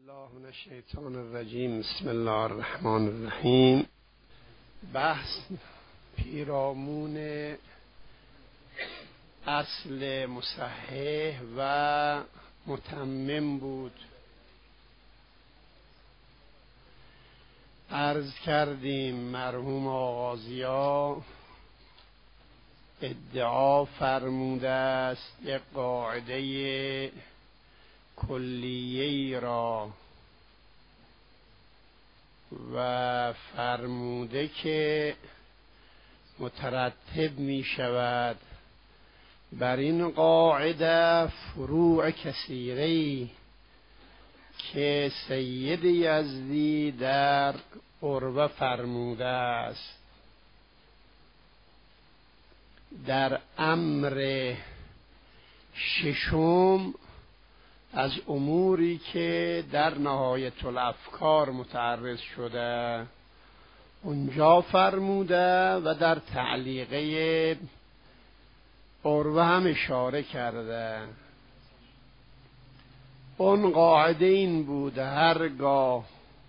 الله من الشیطان الرجیم. بسم الله الرحمن الرحیم. بحث پیرامون اصل مصحح و متمم بود. عرض کردیم مرحوم آغازیا ادعا فرموده است یک قاعده کلیه‌ای را و فرموده که مترتب می شود بر این قاعده فروع کثیری که سید یزدی در عروه فرموده است. در امر ششم از اموری که در نهایت الافکار متعرض شده اونجا فرموده و در تعلیقه عروه هم اشاره کرده. اون قاعده این بوده هرگاه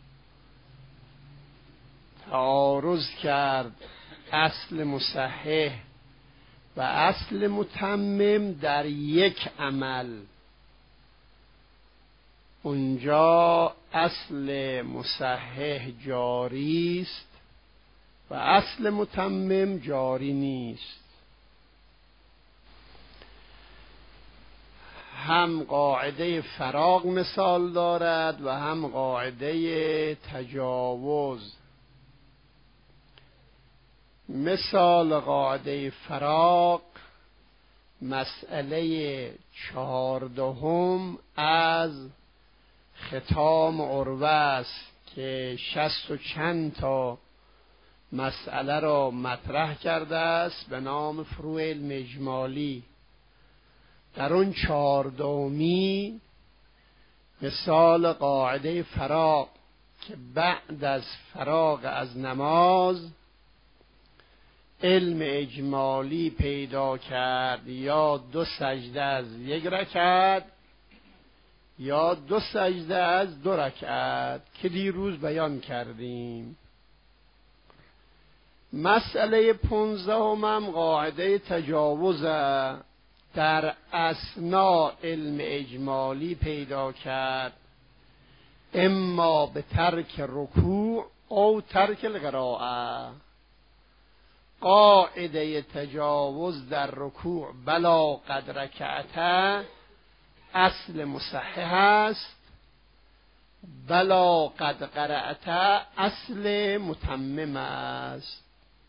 تعارض کرد اصل مصحح و اصل متمم در یک عمل، اونجا اصل مصحح جاری است و اصل متمم جاری نیست. هم قاعده فراغ مثال دارد و هم قاعده تجاوز. مثال قاعده فراغ مسئله 14 از ختام عروه است که 60 و چند تا مسئله را مطرح کرده است به نام فروع علم اجمالی. در اون 14 مثال قاعده فراغ که بعد از فراغ از نماز علم اجمالی پیدا کرد، یا 2 سجده از 1 رکعت یا 2 سجده از 2 رکعت که دیروز بیان کردیم. مسئله 15 هم قاعده تجاوز در اثناء علم اجمالی پیدا کرد، اما به ترک رکوع او ترک القراءه. قاعده تجاوز در رکوع بلا قد رکعته اصل مصحح است، بلا قد قرأته اصل متمم است.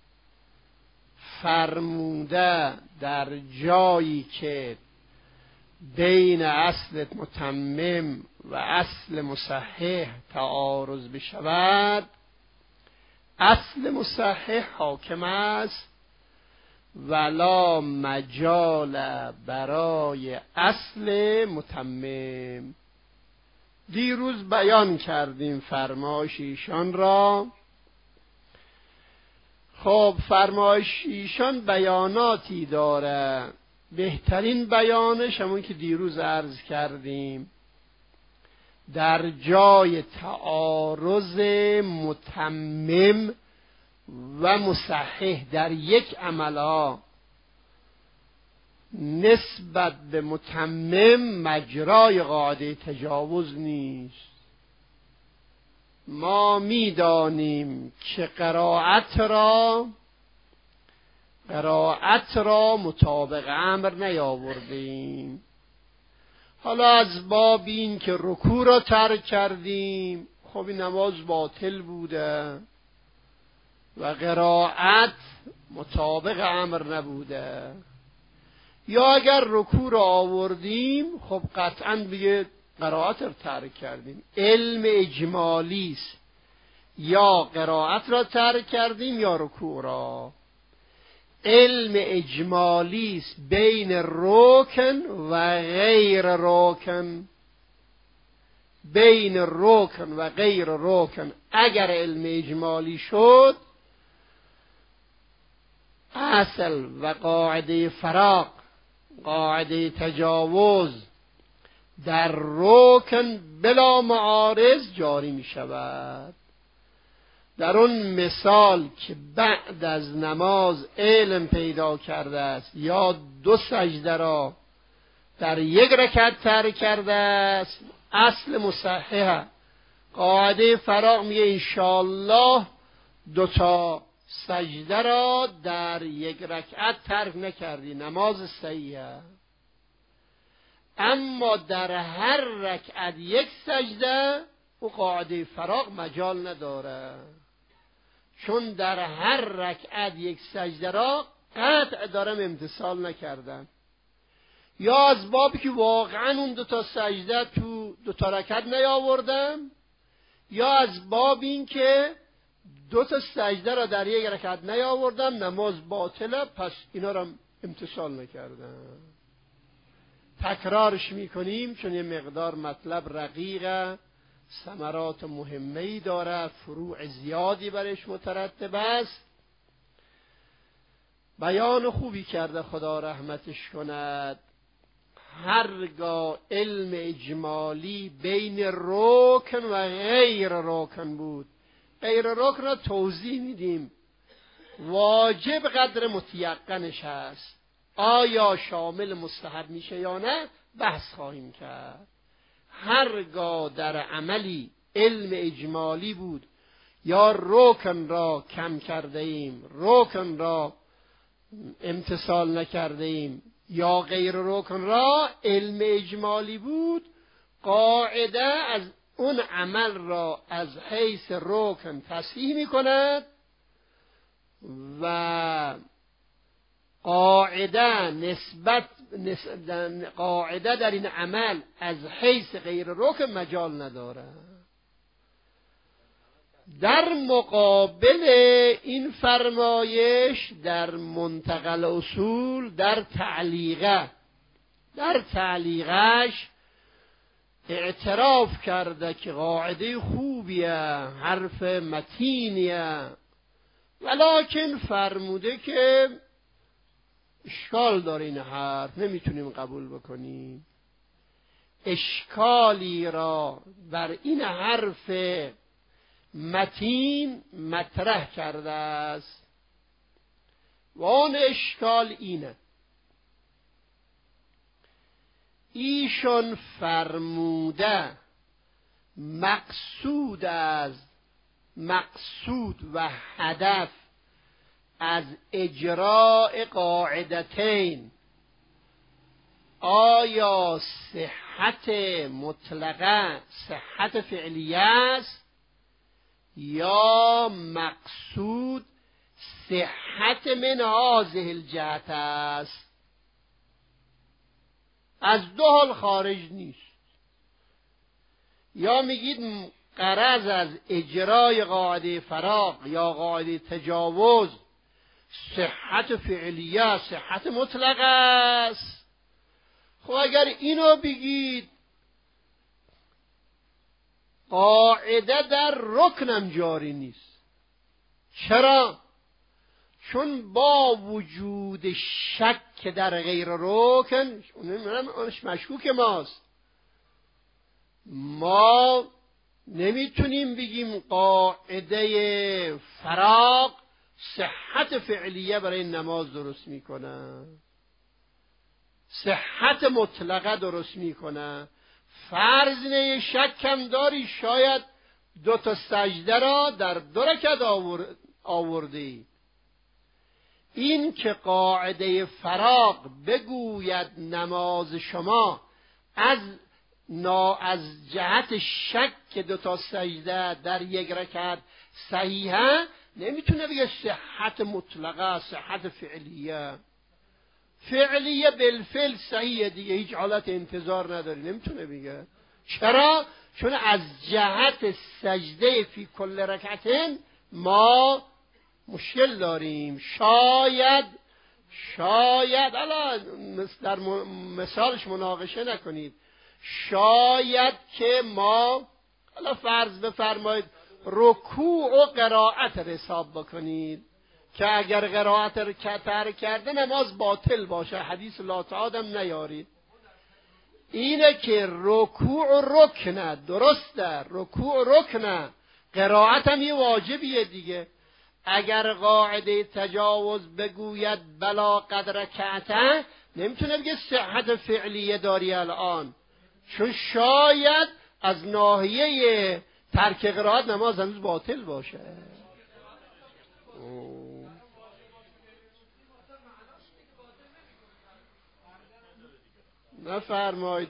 فرموده در جایی که بین اصل متمم و اصل مصحح تعارض بشود اصل مصحح حاکم است ولا مجال برای اصل متمم. دیروز بیان کردیم فرمایش ایشان را. خب فرمایش ایشان بیاناتی داره، بهترین بیانش همون که دیروز عرض کردیم در جای تعارض متمم و مصحح در یک عمل نسبت به متمم مجرای قاعده تجاوز نیست. ما میدانیم که قرائت را مطابق امر نیاوردیم. حالا از باب این که رکوع را ترک کردیم، خب این نماز باطل بوده و قرائت مطابق امر نبوده. یا اگر رکوع را آوردیم خب قطعاً دیگه قرائت را ترک کردیم. علم اجمالی است، یا قرائت را ترک کردیم یا رکوع را. علم اجمالی است بین رکن و غیر رکن. بین رکن و غیر رکن اگر علم اجمالی شد اصل و قاعده فراغ، قاعده تجاوز در رکن بلا معارض جاری می شود. در اون مثال که بعد از نماز علم پیدا کرده است یا 2 سجده را در 1 رکعت ترک کرده است، اصل مصححه قاعده فراغ میگه انشاءالله 2 تا سجده را در 1 رکعت ترک نکردی، نماز صحیحه. اما در هر رکعت 1 سجده او قاعده فراغ مجال نداره، چون در هر رکعت 1 سجده را قطع دارم امتثال نکردم، یا از بابی که واقعا اون 2 تا سجده تو 2 تا رکعت نیاوردم، یا از باب این که 2 تا سجده را در 1 رکعت نیاوردم، نماز باطله، پس اینا را امتثال نکردم. تکرارش میکنیم چون یه مقدار مطلب رقیقه، ثمرات مهمه‌ای داره، فروع زیادی برش مترتب است. بیان خوبی کرده، خدا رحمتش کند. هرگاه علم اجمالی بین رکن و غیر رکن بود، غیر رکن را توضیح میدیم، واجب قدر متیقنش هست، آیا شامل مستحب میشه یا نه بحث خواهیم کرد. هرگاه در عملی علم اجمالی بود یا رکن را کم کرده ایم، رکن را امتثال نکرده ایم، یا غیر رکن را علم اجمالی بود، قاعده از اون عمل را از حیث رکن تصحیح می کند و قاعده در این عمل از حیث غیر رکن مجال نداره. در مقابل این فرمایش در منتقل اصول در تعلیقش اعتراف کرده که قاعده خوبیه، حرف متینیه، ولکن فرموده که اشکال داره این حرف، نمیتونیم قبول بکنیم. اشکالی را بر این حرف متین مطرح کرده است و آن اشکال اینه: ایشون فرموده مقصود و هدف از اجراء قاعدتین آیا صحت مطلقه، صحت فعلیه است، یا مقصود صحت من هذه الجهت است. از 2 حال خارج نیست. یا میگید غرض از اجرای قاعده فراغ یا قاعده تجاوز صحت فعلیه، صحت مطلقه است. خب اگر اینو بگید، قاعده در رکنم جاری نیست. چرا؟ چون با وجود شک در غیر رکن، اونش مشکوک ماست، ما نمیتونیم بگیم قاعده فراغ صحت فعلیه برای نماز درست میکنه، صحت مطلقه درست میکنه. فرض نه شک کم داری، شاید 2 تا سجده را در 2 رکعت آوردی. این که قاعده فراغ بگوید نماز شما از جهت شک 2 تا سجده در 1 رکعت صحیحه، نمیتونه بگه صحت مطلقه، صحت فعلیه بالفعل صحیحه دیگه، هیچ حالت انتظار نداری، نمیتونه بگه. چرا؟ چون از جهت سجده فی کل رکعتین ما مشکل داریم. شاید الان در مثالش مناقشه نکنید، شاید که ما الان فرض بفرمایید رکوع و قرائت رو حساب بکنید که اگر قرائت رو ترک کرده نماز باطل باشه، حدیث لا تعادم نیارید. اینه که رکوع رکنه، درسته، رکوع رکنه، قرائت هم یه واجبیه دیگه. اگر قاعده تجاوز بگوید بلا قدر رکعته، نمیتونه بگه صحت فعلیه داری الان، چون شاید از ناحیه ترک قرائت نماز هنوز باطل باشه. نفرمایید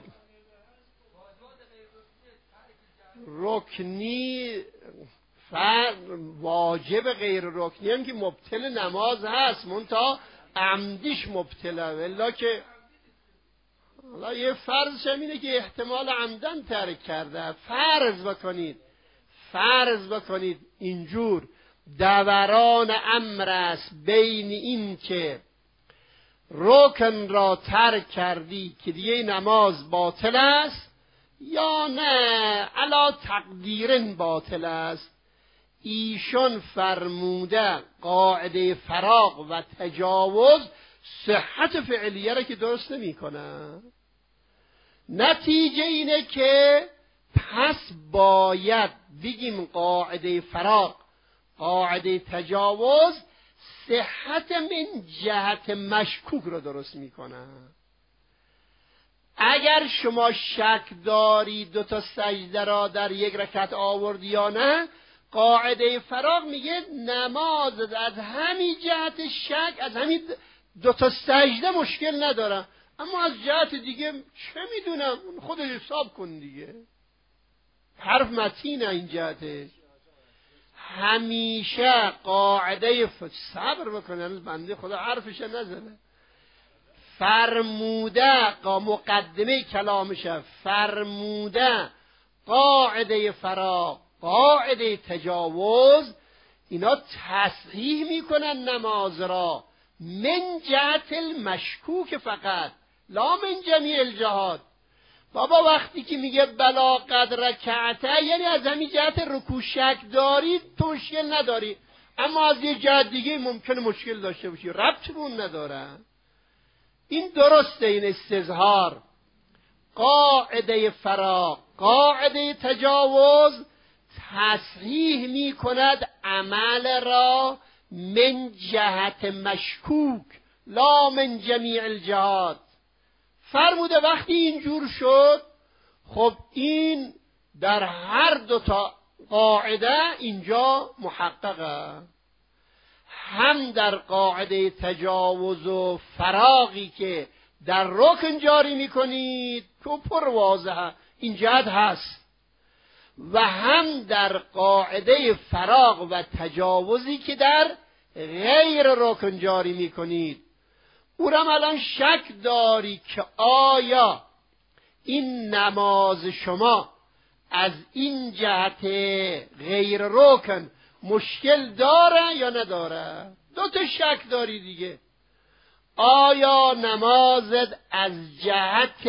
رکنی واجب غیر رکنی هم که مبطل نماز هست، منتها عمدیش مبطله، ولی که حالا یه فرضش هم اینه که احتمال عمدن ترک کرده. فرض بکنید اینجور دوران امر است بین این که رکن را ترک کردی که دیگه نماز باطل است یا نه علا تقدیرن باطل است. ایشون فرموده قاعده فراغ و تجاوز صحت فعلیه را که درست نمی کنه. نتیجه اینه که پس باید بگیم قاعده فراغ، قاعده تجاوز صحت من جهت مشکوک رو درست میکنه. اگر شما شک داری دو تا سجده را در یک رکعت آوردی یا نه، قاعده فراغ میگه نماز از همین جهت شک، از همین دو تا سجده مشکل نداره، اما از جهت دیگه چه میدونم خودش حساب کن دیگه. حرف متینه این جهتش. همیشه قاعده صبر بکنه، هنوز بنده خدا حرفش نزنه. فرموده مقدمه کلامشه، فرموده قاعده فراغ، قاعده تجاوز، اینا تصحیح میکنن نماز را من جهت المشکوک فقط، لا من جمیع الجهات. بابا وقتی که میگه بلا قدر رکعته، یعنی از همین جهت رکوع شک داری تو مشکل نداری، اما از یه جهت دیگه ممکنه مشکل داشته باشی، ربطی به اون نداره. این درسته، این استظهار. قاعده فراغ، قاعده تجاوز تصحیح میکند عمل را من جهت مشکوک لا من جمیع الجهات. فرموده وقتی اینجور شد، خب این در هر دو تا قاعده اینجا محققه، هم در قاعده تجاوز و فراغی که در رکن جاری میکنید که پر واضحه این جهت هست، و هم در قاعده فراغ و تجاوزی که در غیر رکن جاری میکنید. او را الان شک داری که آیا این نماز شما از این جهت غیر رکن مشکل داره یا نداره؟ دو تا شک داری دیگه. آیا نمازت از جهت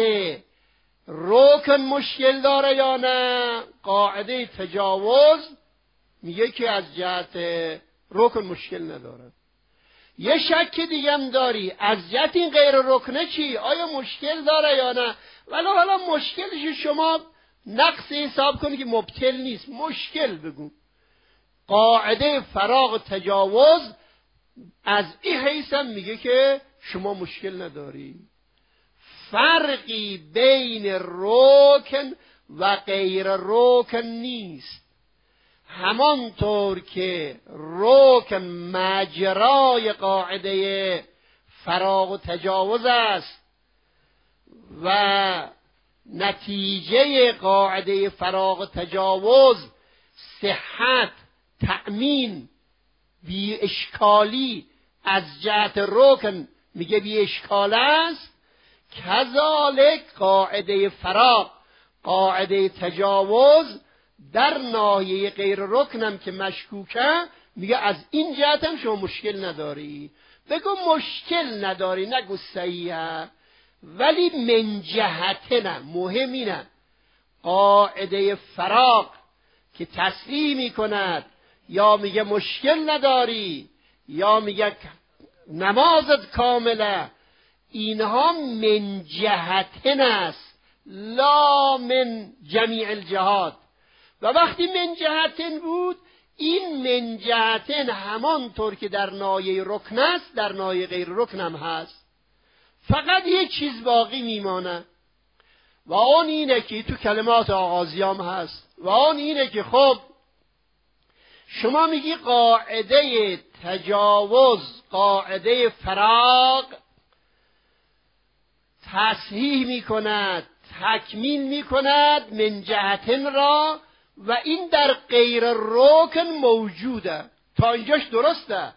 رکن مشکل داره یا نه؟ قاعده تجاوز میگه که از جهت رکن مشکل نداره. یه شک دیگه هم داری، از جهت این غیر رکنه چی؟ آیا مشکل داره یا نه؟ ولی حالا مشکلش شما نقص حساب کنی که مبطل نیست، مشکل بگو. قاعده فراغ تجاوز از این حیث هم میگه که شما مشکل نداری. فرقی بین رکن و غیر رکن نیست. همانطور که رکن مجرای قاعده فراغ و تجاوز است و نتیجه قاعده فراغ و تجاوز صحت، تأمین، بی اشکالی از جهت رکن میگه بی اشکال است، کذالک قاعده فراغ، قاعده تجاوز در ناحیه غیر رکنم که مشکوکه میگه از این جهت هم شما مشکل نداری. بگو مشکل نداری، نگو صحیحه، ولی من جهت نه. مهم اینه قاعده فراغ که تصریح میکند یا میگه مشکل نداری یا میگه نمازت کامله، اینها من جهتن است لا من جمیع الجهات. و وقتی من جهتن بود، این من جهتن همانطور که در نایه رکن است در نایه غیر رکن هم هست. فقط یک چیز باقی میمانه و آن اینه که تو کلمات آغازیام هست و آن اینه که خب شما میگی قاعده تجاوز، قاعده فراغ تصحیح میکند، تکمیل میکند من جهتن را و این در غیر رکن موجوده. تا اینجاش درسته،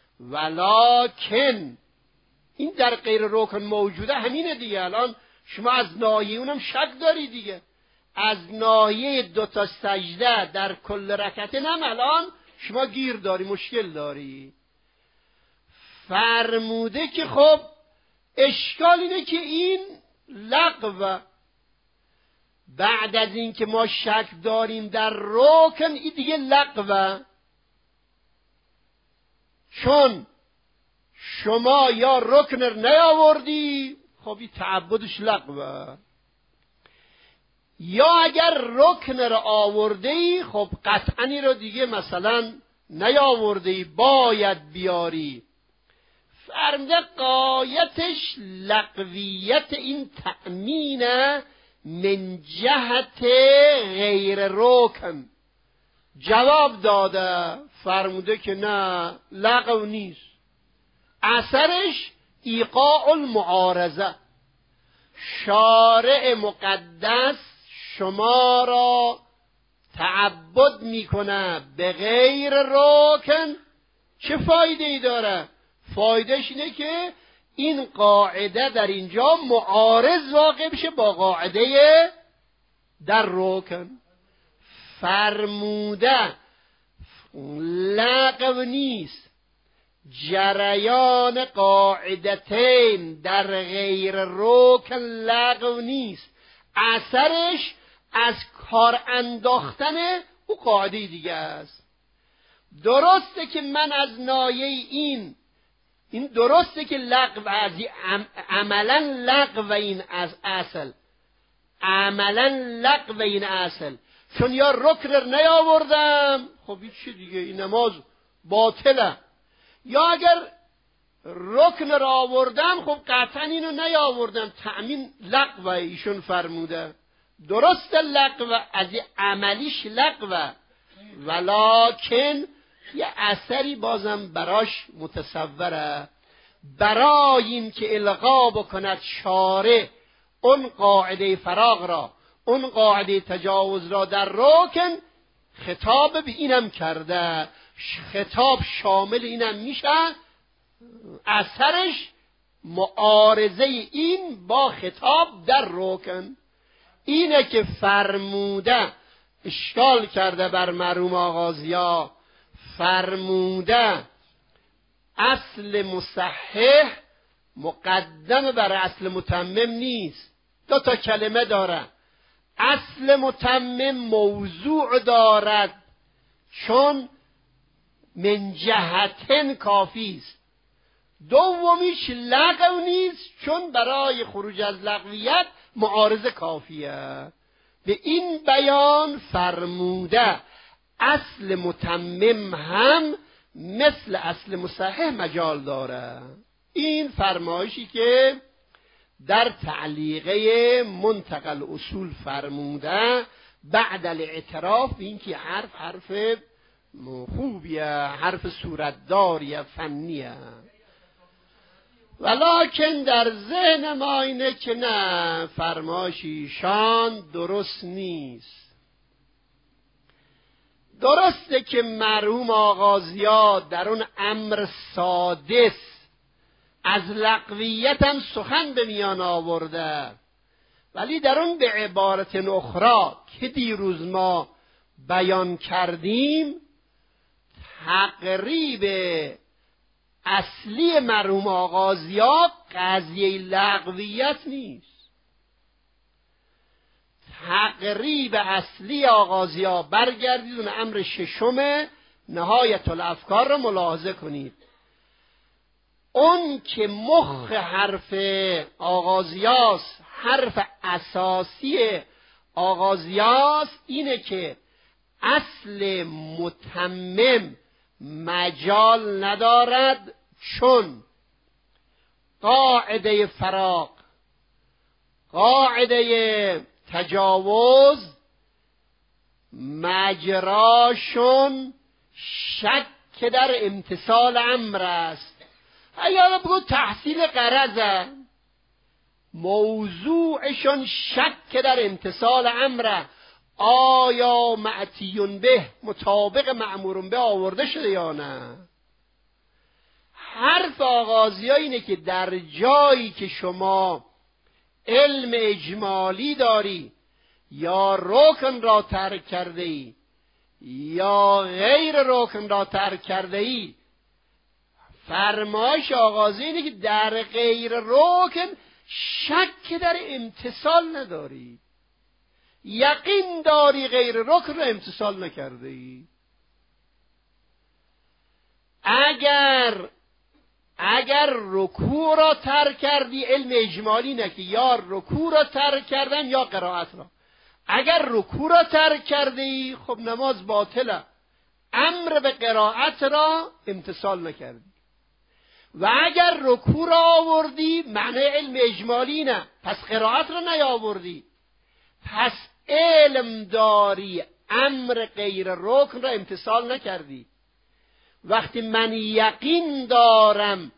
ولکن این در غیر رکن موجوده همینه دیگه. الان شما از ناحیه اونم شک داری دیگه، از ناحیه 2 سجده در کل رکعت هم الان شما گیر داری، مشکل داری. فرموده که خب اشکال اینه که این لغو، بعد از این که ما شک داریم در رکن، این دیگه لغو، چون شما یا رکن نیاوردی، خب این تعبدش لغوه، یا اگر رکن را آورده ای خب قطعا رو دیگه مثلا نیاورده ای، باید بیاری. فرموده قایتش لغویت این تأمین من جهت غیر رکن. جواب داده فرموده که نه، لغو نیست، اثرش ایقاع المعارضه. شارع مقدس شما را تعبد میکنه به غیر رکن، چه فایده ای داره؟ فایدهش اینه که این قاعده در اینجا معارض واقع بشه با قاعده در رکن. فرموده لغو نیست، جریان قاعدتین در غیر رکن لغو نیست، اثرش از کار انداختن او قاعده دیگه است. درسته که من از نایه این درسته که لغو از عملا لغو این از اصل، عملا لغو این اصل، چون یا رکن نیاوردم خب این چی دیگه، این نماز باطله، یا اگر رکن را آوردم خب قطعا اینو نیاوردم، تأمین لغو. ایشون فرموده درسته لغو، از عملیش لغو، ولکن یه اثری بازم براش متصوره، برای این که الغا بکند شارع اون قاعده فراغ را، اون قاعده تجاوز را در رکن، خطاب به اینم کرده، خطاب شامل اینم میشه، اثرش معارضه این با خطاب در رکن. اینه که فرموده اشکال کرده بر مرحوم آغازیا، فرموده اصل مصحح مقدم بر اصل متمم نیست، 2 کلمه داره. اصل متمم موضوع دارد چون من جهتن کافی است، دومیش لغو نیست چون برای خروج از لغویت معارضه کافیه. به این بیان فرموده اصل متمم هم مثل اصل مصحح مجال داره. این فرمایشی که در تعلیقه منتقل اصول فرموده بعد الاعتراف به این که حرف خوبیه، حرف صورتداریه، فنیه، ولکن در ذهن ما اینه که نه، فرمایش ایشان درست نیست. درسته که مرحوم آغازیا در اون امر سادس از لغویت هم سخن به میان آورده، ولی در اون به عبارت اخرى که دیروز ما بیان کردیم تقریب اصلی مرحوم آغازیا قضیه لغویت نیست. تقریب اصلی آغازیا، برگردید اون امر 6 نهایت الافکار رو ملاحظه کنید. اون که مخ حرف آغازیاست حرف اساسی آغازیاست اینه که اصل متمم مجال ندارد، چون قاعده فراق، قاعده تجاوز مجراشون شک در امتثال امر است. اگر بگو تحصیل غرضه، موضوعشون شک در امتثال امره. آیا معتیون به مطابق مأمورون به آورده شده یا نه؟ حرف آغازی ها اینه که در جایی که شما علم اجمالی داری، یا رکن را ترک کرده ای یا غیر رکن را ترک کرده ای، فرمایش آغازی اینه که در غیر رکن شک در امتثال نداری، یقین داری غیر رکن را امتثال نکرده ای. اگر رکوع را ترک کردی، علم اجمالی نه که یا رکوع را ترک کردن یا قرائت را. اگر رکوع را ترک کردی خب نماز باطله، امر به قرائت را امتثال نکردی. و اگر رکوع را آوردی، معنی علم اجمالی نه، پس قرائت را نیاوردی، پس علم داری امر غیر رکن را امتثال نکردی. وقتی من یقین دارم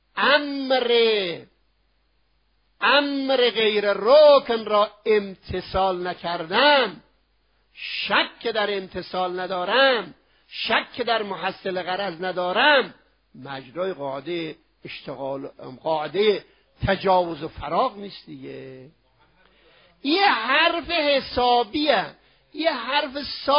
امر غیر رکن را امتثال نکردم، شک در امتثال ندارم، شک در محصل غرض ندارم، مجرای قاعده تجاوز و فراق نیست دیگه. یه حرف حسابیه، یه حرف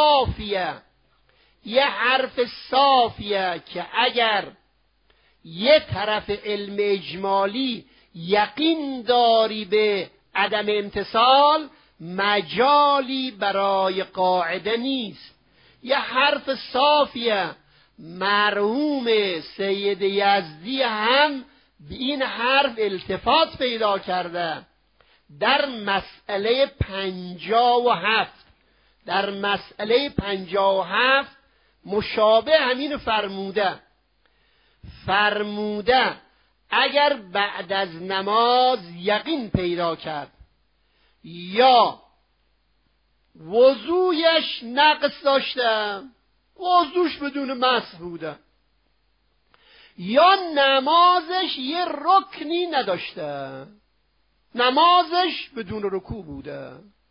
صافیه که اگر یه طرف علم اجمالی یقین داری به عدم امتثال، مجالی برای قاعده نیست. یه حرف صافیه. مرحوم سید یزدی هم به این حرف التفات پیدا کرده. در مسئله 57 مشابه همین فرموده اگر بعد از نماز یقین پیدا کرد یا وضویش نقص داشته، وضوش بدون مسح بوده، یا نمازش یه رکنی نداشته، نمازش بدون رکوع بوده،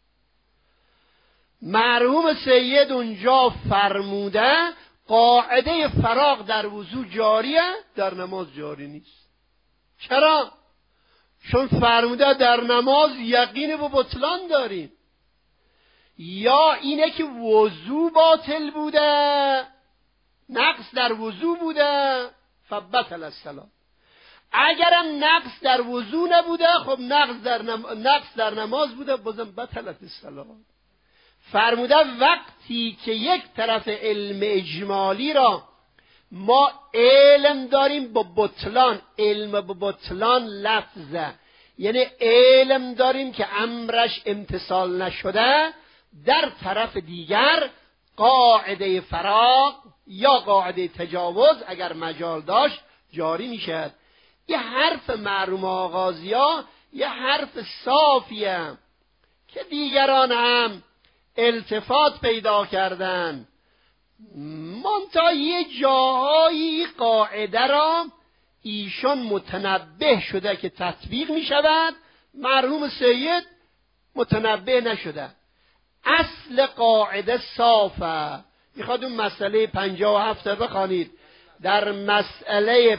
مرحوم سید اونجا فرموده قاعده فراق در وضو جاریه، در نماز جاری نیست. چرا؟ چون فرموده در نماز یقین و بطلان داریم. یا اینه که وضو باطل بوده، نقص در وضو بوده، فبطل الصلاة. اگرم نقص در وضو نبوده، خب نقص در نماز بوده، بازم بطلت الصلاة. فرموده وقتی که یک طرف علم اجمالی را ما علم داریم با بطلان، علم با بطلان لفظه، یعنی علم داریم که امرش امتثال نشده، در طرف دیگر قاعده فراق یا قاعده تجاوز اگر مجال داشت جاری میشد. یه حرف مرحوم آغازیا یه حرف صافیه که دیگران هم التفات پیدا کردن، منتها یه جاهایی قاعده را ایشان متنبه شده که تطبیق می شود، مرحوم سید متنبه نشده. اصل قاعده صافه. میخواد اون مسئله 57 بخوانید. در مسئله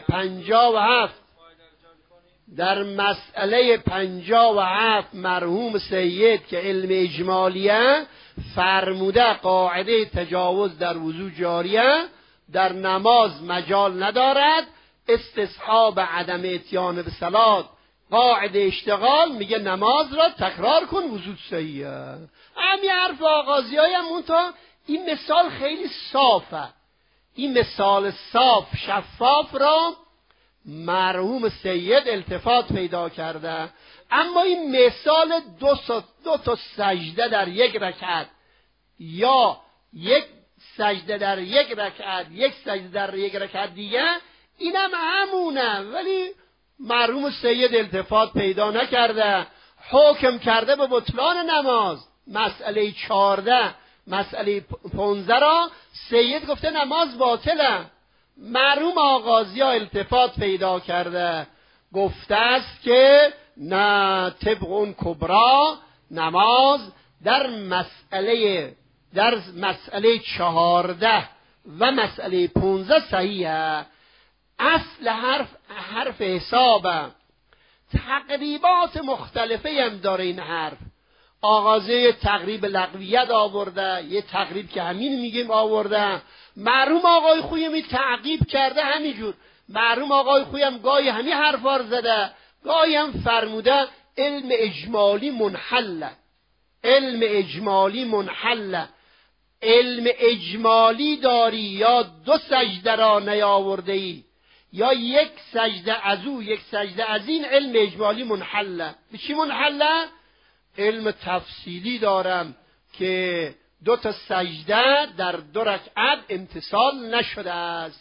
57 مرحوم سید که علم اجمالیه فرموده قاعده تجاوز در وضو جاریه، در نماز مجال ندارد، استصحاب عدم اتیان به صلات قاعده اشتغال، میگه نماز را تکرار کن وضو صحیحه. همین حرف آغازی های هم تا این مثال خیلی صافه. این مثال صاف شفاف را مرحوم سید التفات پیدا کرده. اما این مثال دو تا سجده در یک رکعت یا یک سجده در یک رکعت، یک سجده در یک رکعت دیگه، اینم همونه، ولی مرحوم سید التفات پیدا نکرده، حکم کرده به بطلان نماز. مسئله 14 مسئله 15 را سید گفته نماز باطله. مرحوم آغازیا التفات پیدا کرده، گفته است که نه، طبق اون کبرا نماز در مسئله 14 و مسئله 15 صحیحه. اصل حرف حسابه، تقریبات مختلفه هم داره این حرف. آغازه تقریب لغویت آورده، یه تقریب که همین میگیم آورده. مرحوم آقای خویم این تعقیب کرده همینجور. مرحوم آقای خویم گاهی همین حرفا رو زده، گاهی هم فرموده علم اجمالی منحله. علم اجمالی منحله. علم اجمالی داری یا دو سجده را نیاورده ای، یا یک سجده از او یک سجده از این، علم اجمالی منحله. به چی منحله؟ علم تفصیلی دارم که دو تا سجده در دو رکعت امتصال نشده است.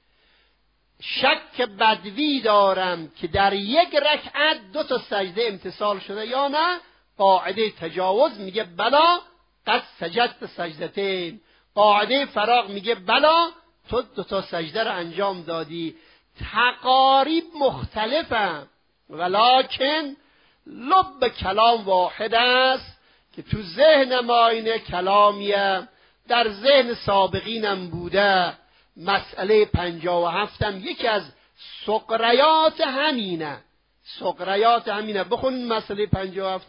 شک بدوی دارم که در یک رکعت دو تا سجده امتصال شده یا نه. قاعده تجاوز میگه بلا قد سجدت سجدتین. قاعده فراغ میگه بلا تو دو تا سجده رو انجام دادی. تقاریب مختلفه، ولکن لب کلام واحد است که تو ذهن ما اینه کلامیه، در ذهن سابقینم بوده. مسئله 57 هم یکی از سقریات همینه. سقریات همینه. بخونید مسئله 57.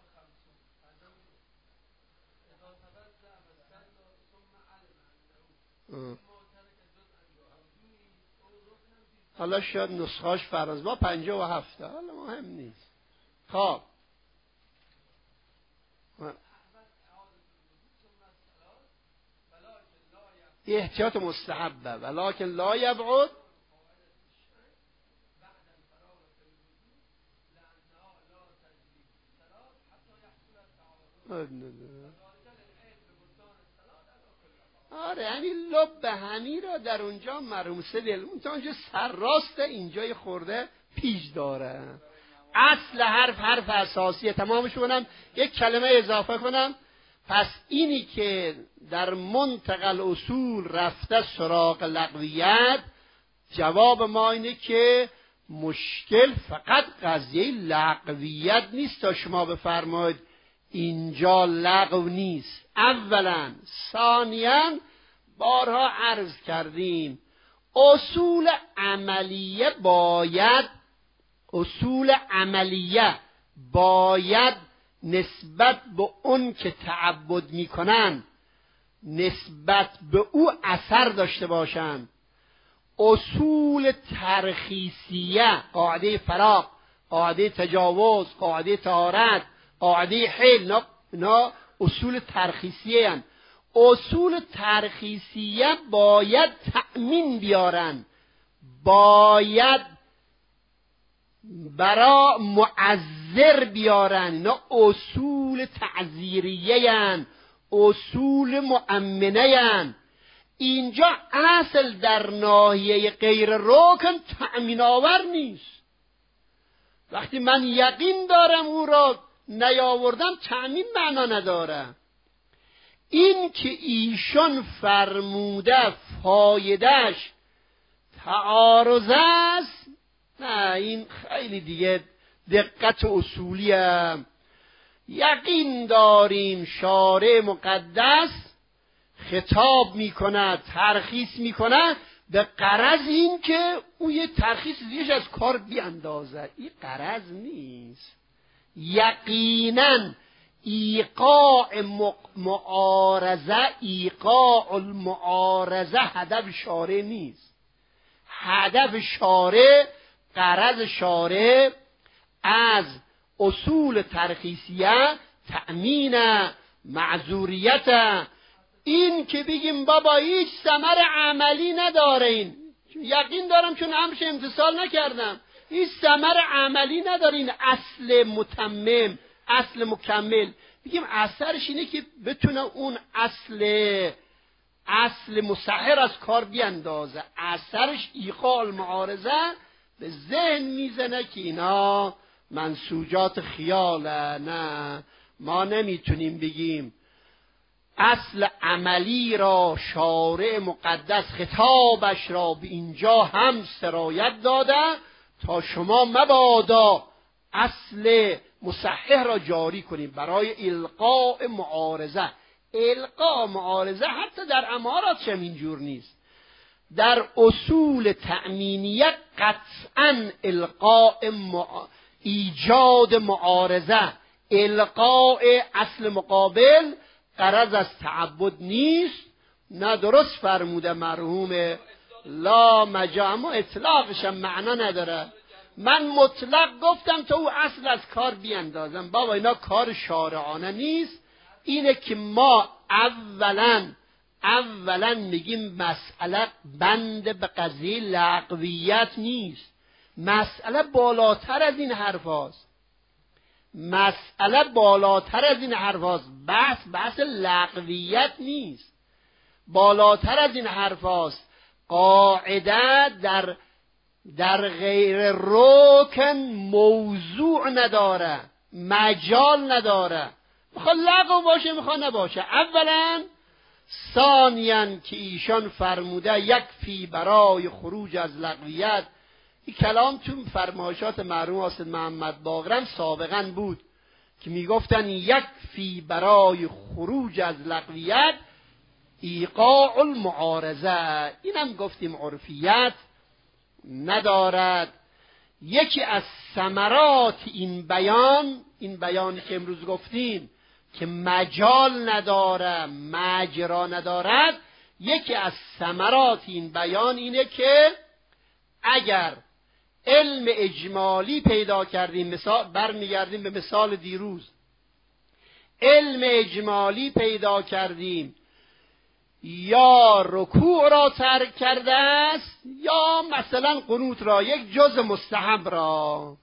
حالا شاید نسخاش فرض با 57، حالا مهم نیست. خب احتیاط مستحبه، ولکن لا یبعد آره، یعنی لب همی را در اونجا مرحوم سید اون اونجا سرراست، اینجای خورده پیش داره. اصل حرف اساسیه. تمامش کنم یک کلمه اضافه کنم. پس اینی که در منتقل اصول رفته سراغ لغویت، جواب ما اینه که مشکل فقط قضیه لغویت نیست تا شما بفرمایید اینجا لغو نیست. اولا. ثانیاً بارها عرض کردیم اصول عملیه باید نسبت به اون که تعبد میکنن نسبت به او اثر داشته باشند. اصول ترخیصیه، قاعده فراق، قاعده تجاوز، قاعده طهارت، قاعده حل، اینا اصول ترخیصیه هستند. اصول ترخیصیه باید تأمین بیارن، باید برا معذر بیارن. اینا اصول تعذیریه هستند، اصول مؤمنه هستند. اینجا اصل در ناحیه غیر رکن تأمین آور نیست. وقتی من یقین دارم او را نیاوردم تأمین معنا نداره. این که ایشان فرموده فایدهش تعارض است، نه، این خیلی دیگه دقت اصولیه. یقین داریم شارع مقدس خطاب میکنه، ترخیص میکنه به غرض این که او یه ترخیص دیگه از کار بیاندازه. این غرض نیست. یقیناً ایقاع المعارضه هدف شارع نیست. هدف شارع، غرض شارع از اصول ترخیصیه تأمین معذوریت. این که بگیم بابا هیچ ثمر عملی نداره، این یقین دارم چون امرش امتصال نکردم، این ثمر عملی نداره. این اصل متمم، اصل مکمل. میگیم اثرش اینه که بتونه اون اصل مسحر از کار بیندازه. اثرش ایقاع المعارضه، به ذهن میزنه که اینا منسوجات خیاله. نه، ما نمیتونیم بگیم اصل عملی را شارع مقدس خطابش را به اینجا هم سرایت داده تا شما مبادا اصل مصحح را جاری کنیم برای القاء معارضه. القاء معارضه حتی در امارات هم اینجور نیست. در اصول تأمینیه قطعا القاء ایجاد معارضه، القاء اصل مقابل غرض از تعبد نیست. نه، درست فرموده مرحوم، لا مجا، اما اطلاقش هم معنا نداره. من مطلق گفتم تا او اصل از کار بیندازم. بابا اینا کار شارعانه نیست. اینه که ما اولا میگیم مسئله بند به قضیه لغویت نیست. مسئله بالاتر از این حرف هاست. بحث لغویت نیست، بالاتر از این حرف هاست. قاعده در غیر رکن موضوع نداره، مجال نداره. میخواد لغو باشه، میخواد نباشه. اولا. ثانیاً که ایشان فرموده یکفی برای خروج از لغویت. این کلام تو فرمایشات مرحوم حافظ محمد باقر سابقاً بود که میگفتن یکفی برای خروج از لغویت ایقاع المعارضه. اینم گفتیم عرفیت ندارد. یکی از ثمرات این بیانی که امروز گفتیم که مجال نداره، مجرا ندارد، یکی از ثمرات این بیان اینه که اگر علم اجمالی پیدا کردیم، مثال برمیگردیم به مثال دیروز، علم اجمالی پیدا کردیم یا رکوع را ترک کرده است یا مثلا قنوت را، یک جز مستحب را.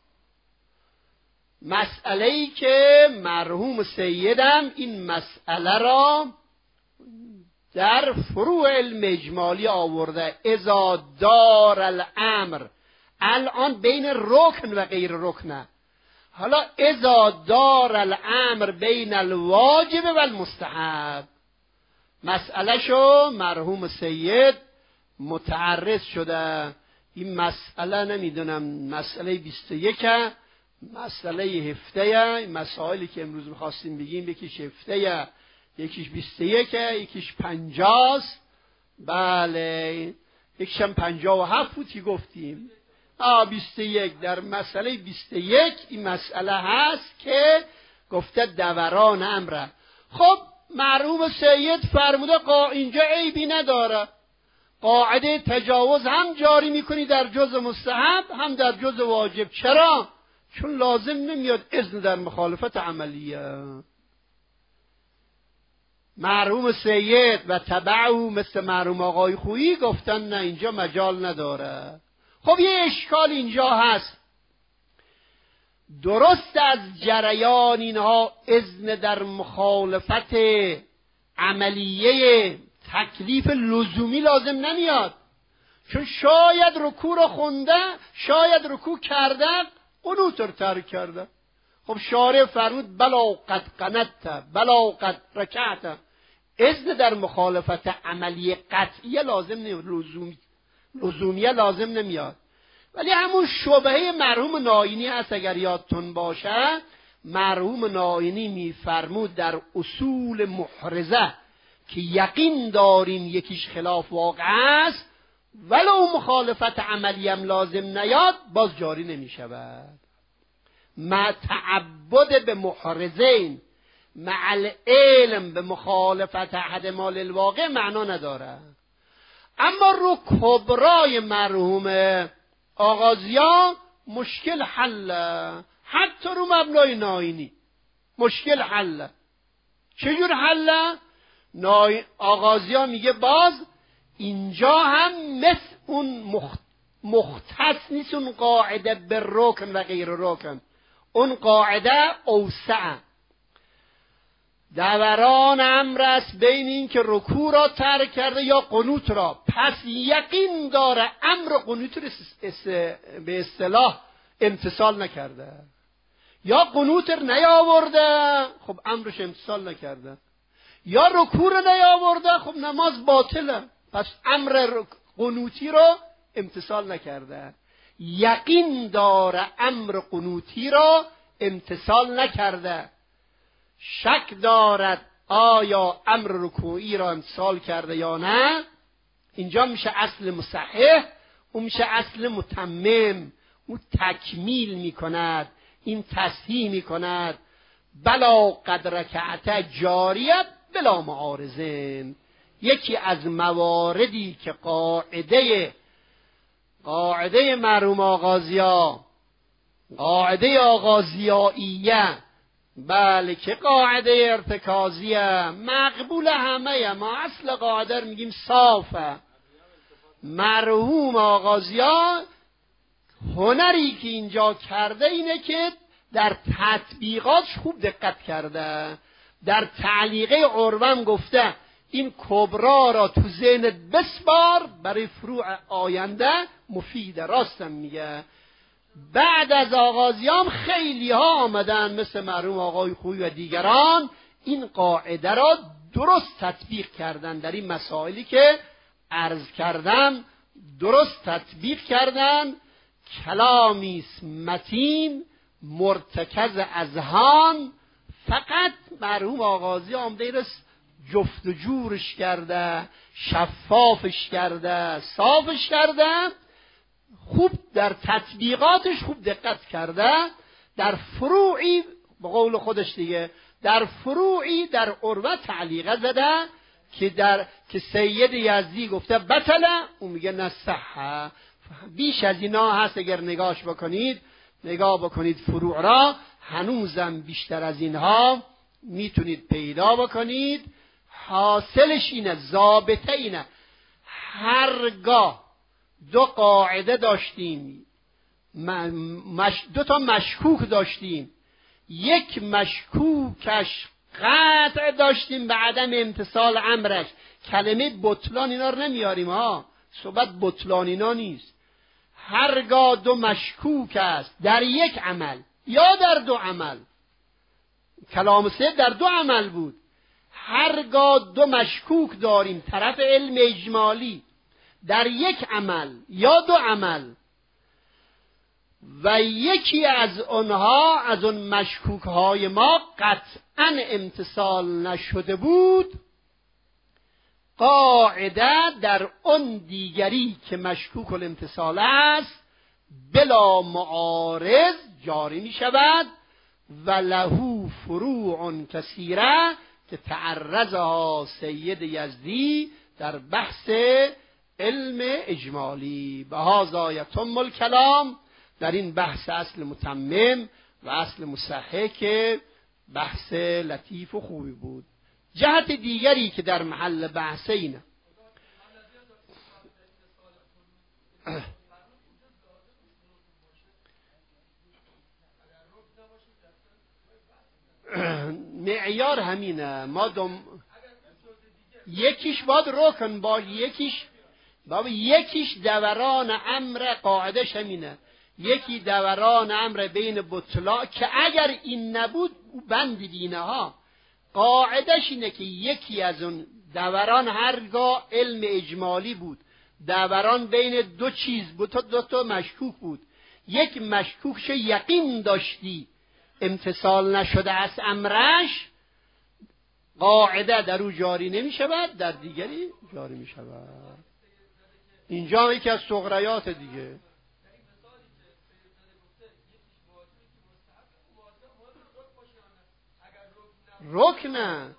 مسئله‌ای که مرحوم سیدم این مسئله را در فروع علم اجمالی آورده. اذا دار الامر، الان بین رکن و غیر رکنه. حالا اذا دار الامر بین الواجب و المستحب، مسئله شو مرحوم سید متعرض شده. این مسئله نمیدونم مسئله 21 مسئله 17. این مسائلی که امروز می‌خواستیم بگیم یکیش 17 یکیش 21 یکیش 50. بله، یکیش هم 57 بود که گفتیم. 21 در مسئله 21 این مسئله هست که گفته دوران امره. خب مرحوم سید فرموده اینجا عیبی نداره، قاعده تجاوز هم جاری میکنی در جز مستحب هم در جز واجب. چرا؟ چون لازم نمیاد اذن در مخالفت عملیه. مرحوم سید و تبعه مثل مرحوم آقای خویی گفتن نه، اینجا مجال نداره. خب یه اشکال اینجا هست. درست از جریان اینها اذن در مخالفت عملیه تکلیف لزومی لازم نمیاد، چون شاید رکوع رو خونده، شاید رکوع کرده، قنوت رو ترک کرده. خب شارع فرمود بلا قد قنت بلا قد رکعت. اذن در مخالفت عملی قطعیه لازم نمیاد، لزومیه لازم نمیاد. ولی همون شبهه مرحوم ناینی هست. اگر یادتون باشه مرحوم ناینی میفرمود در اصول محرزه که یقین داریم یکیش خلاف واقع است، ولو مخالفت عملی هم لازم نیاد باز جاری نمی شود. مع تعبد به محرزین مع العلم به مخالفت احدهما للواقع معنا نداره. اما رو کبرای مرحوم آغازیان مشکل حله، حتی رو مبنای ناینی مشکل حله. چجور حله؟ آغازیان میگه باز اینجا هم مثل اون مختص نیست اون قاعده به رکن و غیر رکن. اون قاعده اوسع، دوران امر است بین این که رکوع را ترک کرده یا قنوت را. پس یقین داره امر قنوت را به اصطلاح امتثال نکرده، یا قنوت را نیاورده، خب امرش امتثال نکرده، یا رکوع را نیاورده، خب نماز باطله، پس امر قنوتی را امتثال نکرده. یقین داره امر قنوتی را امتثال نکرده، شک دارد آیا امر رکوعی را امتثال کرده یا نه. اینجا میشه اصل مصحح، اون میشه اصل متمم. او تکمیل میکند، این تصحیح میکند. بلا قد رکعت جاریت بلا معارضین. یکی از مواردی که قاعده مرحوم آغازیا، قاعده آغازیاییه، بله که قاعده ارتکازیه، مقبول همه ما، اصل قاعده رو میگیم صافه. مرحوم آغازیا هنری که اینجا کرده اینه که در تطبیقاتش خوب دقت کرده. در تعلیقه عروم گفته این کبرا را تو ذهنت بسپار، برای فروع آینده مفیده. راستم میگه. بعد از آغازیام خیلی ها آمدن مثل مرحوم آقای خویی و دیگران این قاعده را درست تطبیق کردن. در این مسائلی که عرض کردم درست تطبیق کردن. کلامی متین مرتکز اذهان، فقط مرحوم آغازی آمده ایرس جفت و جورش کرده، شفافش کرده، صافش کرده، خوب در تطبیقاتش خوب دقت کرده. در فروعی به قول خودش دیگه، در فروعی در عروه تعلیقه زده که سید یزدی گفته بطله، اون میگه نه صحه. بیش از اینا هست، اگر نگاه بکنید فروع را، هنوزم بیشتر از اینها میتونید پیدا بکنید. حاصلش اینه، ضابطه اینه، هرگاه دو قاعده داشتیم، دو تا مشکوک داشتیم، یک مشکوکش قطع داشتیم به عدم امتثال امرش، کلمه بطلان اینا رو نمیاریم ها، صحبت بطلان اینا نیست. هرگاه دو مشکوک است در یک عمل یا در دو عمل، کلام سید در دو عمل بود، هرگاه دو مشکوک داریم طرف علم اجمالی در یک عمل یا دو عمل و یکی از آنها از اون مشکوک های ما قطعا امتثال نشده بود، قاعده در اون دیگری که مشکوک الامتثال است بلا معارض جاری می شود و لهو فروع کثیره که تعرضها سید یزدی در بحث علم اجمالی. به هذا یتم الکلام، در این بحث اصل متمم و اصل مصحح که بحث لطیف و خوبی بود. جهت دیگری که در محل بحث اینه، معیار همینه. یکیش باید رکن باشه، یکیش دوران امر، قاعدش همینه، یکی دوران امر بین بطلا که اگر این نبود او بند دینه ها. قاعدش اینه که یکی از اون دوران هرگاه علم اجمالی بود، دوران بین دو چیز بود، دو تا مشکوک بود، یک مشکوکش یقین داشتی امتثال نشده از امرش، قاعده در او جاری نمی شود، در دیگری جاری می شود. اینجا یکی از صغریات دیگه. رکنه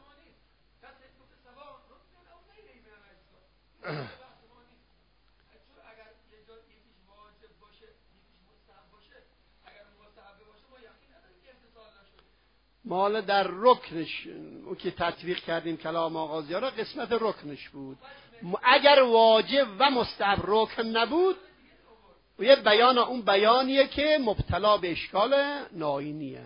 مال در رکنش او که تطبیق کردیم کلام آغازی ها را، قسمت رکنش بود. اگر واجب و مستحب رکن نبود، و یه بیان اون بیانیه که مبتلا به اشکال ناینیه.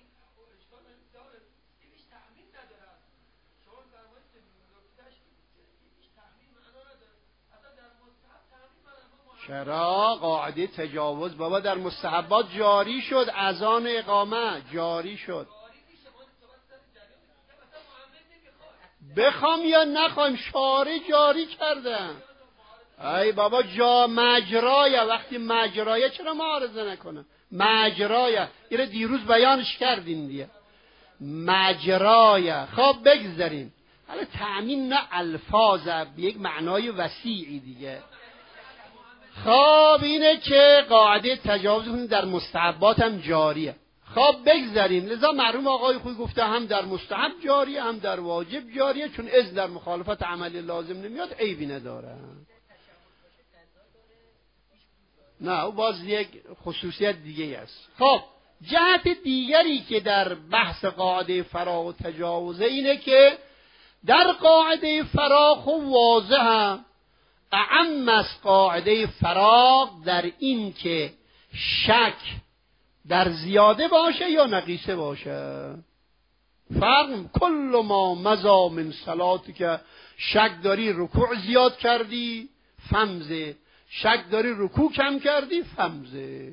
چرا؟ قاعده تجاوز بابا در مستحبات جاری شد، اذان اقامه جاری شد. بخوام یا نخوام شارع جاری کردن. ای بابا جا مجرایه، وقتی مجرایه چرا معارضه نکنه؟ مجرایه اینو دیروز بیانش کردیم دیگه. مجرایه. خب بگذاریم حالا تأمین نه الفاظه به یک معنای وسیعی دیگه. خب اینه که قاعده تجاوز در مستحبات هم جاریه. خب بگذاریم. لذا مرحوم آقای خوی گفته هم در مستحب جاریه هم در واجب جاریه، چون اذن در مخالفت عملی لازم نمیاد عیبی نداره. نه او باز یک خصوصیت دیگه است. خب جهت دیگری که در بحث قاعده فراق و تجاوزه اینه که در قاعده فراق و واضحه اعم از قاعده فراق در این که شک در زیاده باشه یا نقیصه باشه. فرق کل ما مضا من صلاتی که شک داری رکوع زیاد کردی فمزه، شک داری رکوع کم کردی فمزه.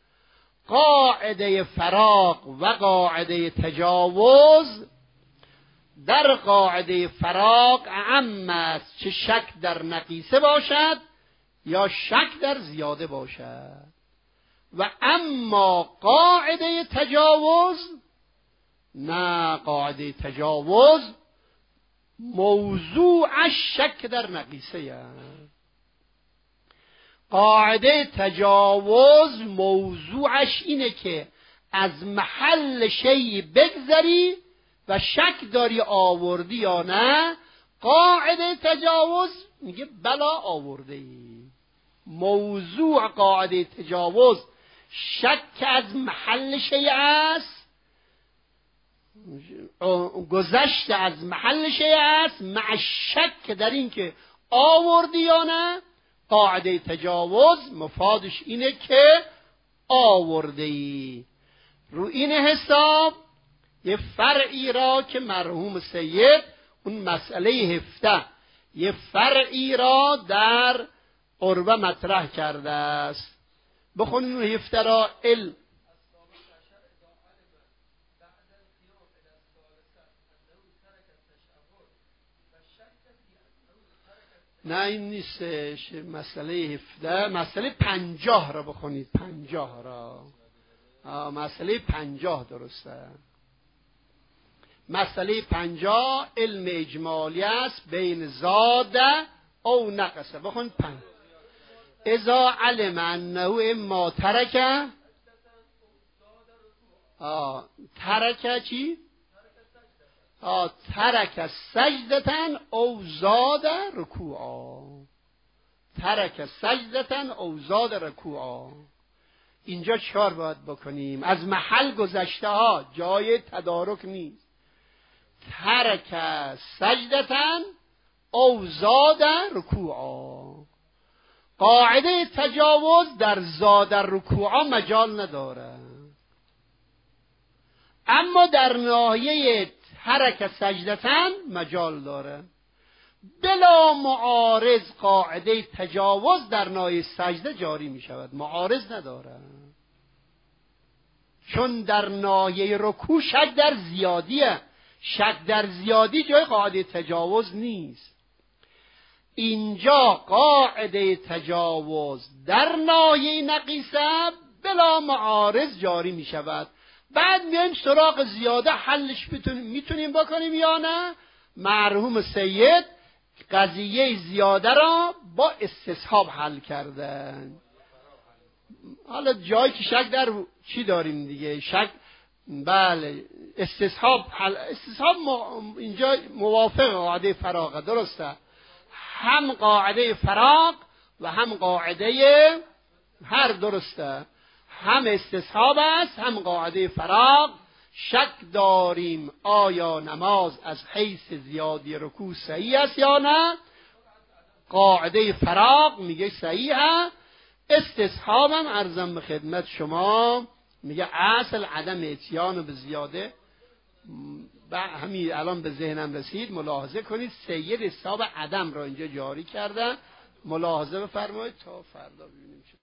قاعده فراق و قاعده تجاوز در قاعده فراق اعم است چه شک در نقیصه باشد یا شک در زیاده باشد، و اما قاعده تجاوز نه، قاعده تجاوز موضوعش شک در نقیصه است. قاعده تجاوز موضوعش اینه که از محل شیء بگذری و شک داری آوردی یا نه. قاعده تجاوز میگه بلا آورده ای. موضوع قاعده تجاوز شک از محل شیء است، گذشته از محل شیء است مع شک در این که آوردی یا نه. قاعده تجاوز مفادش اینه که آورده ای. رو این حساب یه فرعی را که مرحوم سید اون مسئله 17 یه فرعی را در قربه مطرح کرده است. بخونین اون 17 را. نه این نیستش. مسئله 17 مسئله 50 را بخونید. 50 را مسئله 50 درسته. مسئله 50 علم اجمالی است بین زاده او نقصه. بخون 5 اذا علم انه اما ترک ترک چی؟ ترک سجدتن او زاد رکوعا. ترک سجدتن او زاد رکوعا. اینجا چهار باید بکنیم. از محل گذشته ها جای تدارک نیست. ترک سجدتن او زاد رکوعا. قاعده تجاوز در زاد رکوعا مجال نداره، اما در ناحیه ترک سجدتن مجال داره. بلا معارض قاعده تجاوز در ناحیه سجده جاری می شود، معارض نداره. چون در ناحیه رکوع شک در زیادیه. شک در زیادی جای قاعده تجاوز نیست. اینجا قاعده تجاوز در ناحیه نقیصه بلا معارض جاری می شود. بعد میایم سراغ زیاده حلش میتونیم بکنیم یا نه. مرحوم سید قضیه زیاده را با استصحاب حل کردن. حالا جایی که شک در چی داریم دیگه؟ شک بله استصحاب اینجا موافق قاعده فراق درسته. هم قاعده فراق و هم قاعده هر درسته. هم استصحاب است هم قاعده فراق. شک داریم آیا نماز از حیث زیادی رکوع صحیح است یا نه. قاعده فراق میگه صحیحه. استصحابم ارزم به خدمت شما، میگه اصل عدم اتیان به زیاده. همین الان به ذهنم رسید، ملاحظه کنید سید حساب عدم را اینجا جاری کردن، ملاحظه بفرمایید تا فردا ببینیم.